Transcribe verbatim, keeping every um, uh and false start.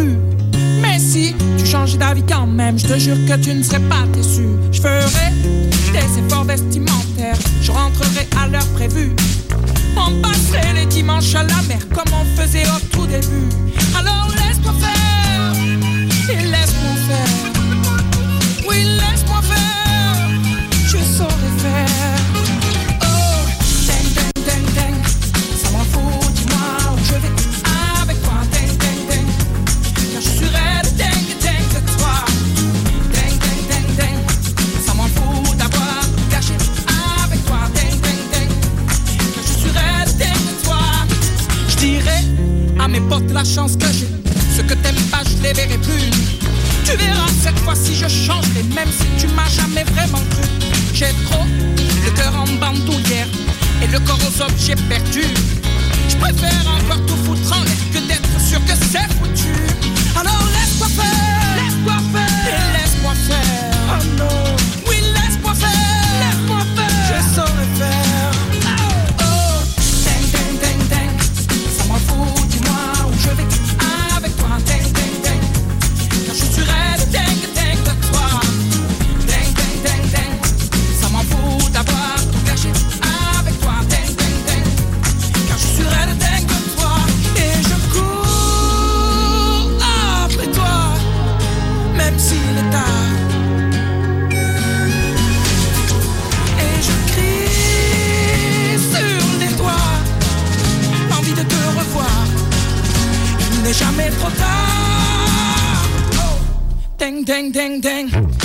prévu. Mais si tu changes d'avis quand même, je te jure que tu ne serais pas déçu. Je ferai des efforts vestimentaires, je rentrerai à l'heure prévue. On passerait les dimanches à la mer comme on faisait au tout début. Alors laisse-moi faire, et laisse-moi faire. Oui, laisse-moi faire, je saurais faire. Oh, ding, ding, ding, ding, ça m'en fout, dis-moi où je vais avec toi. Ding, ding, ding, car je suis raide, ding, ding de toi. Ding, ding, ding, ding, ça m'en fout d'avoir gâché avec toi. Ding, ding, ding, car je suis raide, ding de toi. Je dirais à mes potes la chance que j'ai, ce que t'aimes pas je les verrai plus. Tu verras cette fois-ci je changerai, même si tu m'as jamais vraiment cru. J'ai trop le cœur en bandoulière et le corps aux objets perdus. Je préfère encore tout foutre en l'air que d'être sûr que c'est foutu. Alors laisse-moi faire, laisse-moi faire, et laisse-moi faire. Oh non, oui laisse-moi faire, laisse-moi faire, je saurais faire. Oh, ding, ding, ding, ding, ça m'en fout, dis-moi où je vais avec toi. Ding, ding, ding, car je suis raide, ding, ding de toi. Ding, ding, ding, ding, ça m'en fout d'avoir tout gâché avec toi. Ding, ding, ding, car je suis raide, ding de toi. Et je cours après toi, même s'il est tard. Et je crie sur les toits, l'envie de te revoir. Il n'est jamais trop tard. Oh, ding, ding, ding, ding.